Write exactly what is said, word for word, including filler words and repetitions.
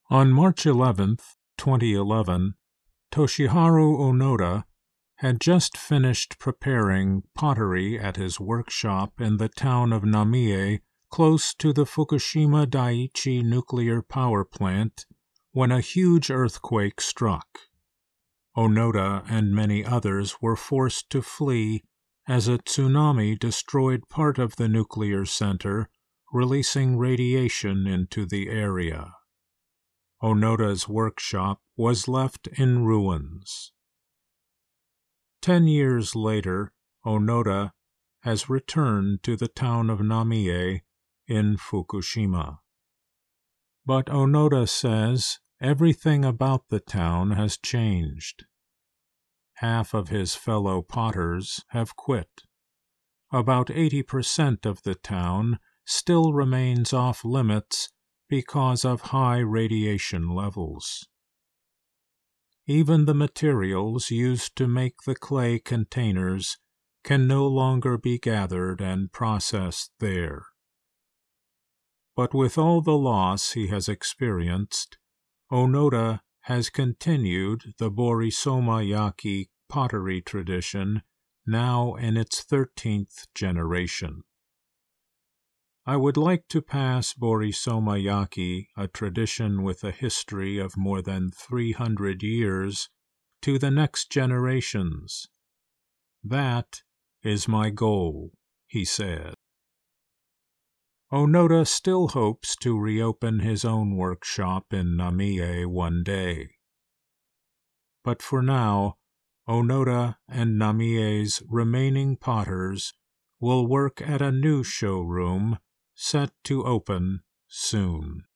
On March eleventh, twenty eleven, Toshiharu Onoda had just finished preparing pottery at his workshop in the town of Namie, close to the Fukushima Daiichi nuclear power plant, when a huge earthquake struck. Onoda and many others were forced to flee as a tsunami destroyed part of the nuclear center, releasing radiation into the area. Onoda's workshop was left in ruins. Ten years later, Onoda has returned to the town of Namie in Fukushima. But Onoda says everything about the town has changed. Half of his fellow potters have quit. About eighty percent of the town still remains off limits because of high radiation levels. Even the materials used to make the clay containers can no longer be gathered and processed there. But with all the loss he has experienced, Onoda has continued the Borisoma Yaki pottery tradition, now in its thirteenth generation. I would like to pass Borisoma Yaki, a tradition with a history of more than three hundred years, to the next generations. That is my goal, he said. Onoda still hopes to reopen his own workshop in Namie one day. But for now, Onoda and Namie's remaining potters will work at a new showroom set to open soon.